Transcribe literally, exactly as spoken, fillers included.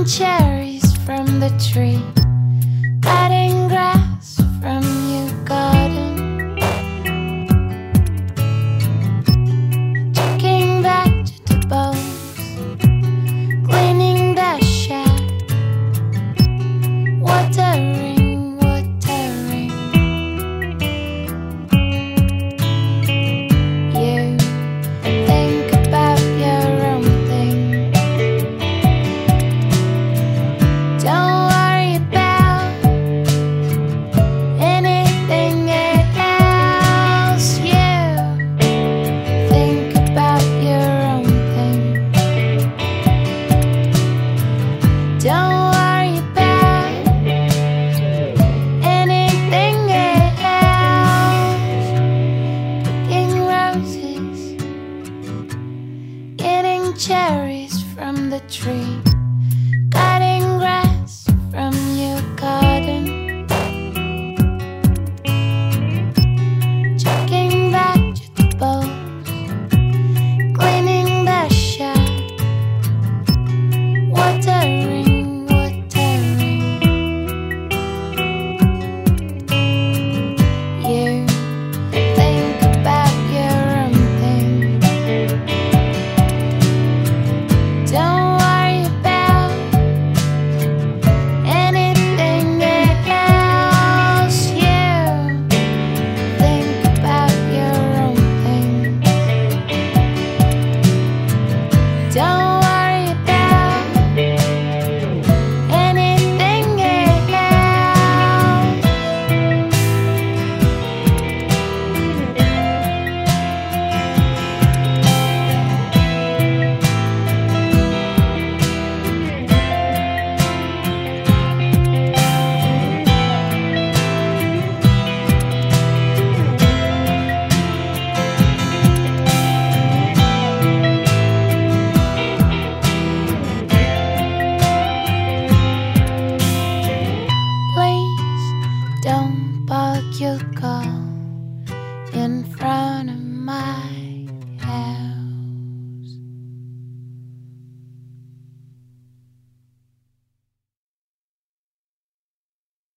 Eating cherries from the tree, cutting grass from your garden, checking vegetables, cleaning the shed, watering, watering. You think about your own thing. Don't worry about anything else. You think about your own thing. Don't worry about anything else. Picking roses, eating cherries from the tree, cutting grass from your garden, checking vegetables, cleaning the shed, watering, watering. You think about your own thing. Don't worry about anything else. You think about your own thing. Don't worry about anything else. Please don't park your car in front of my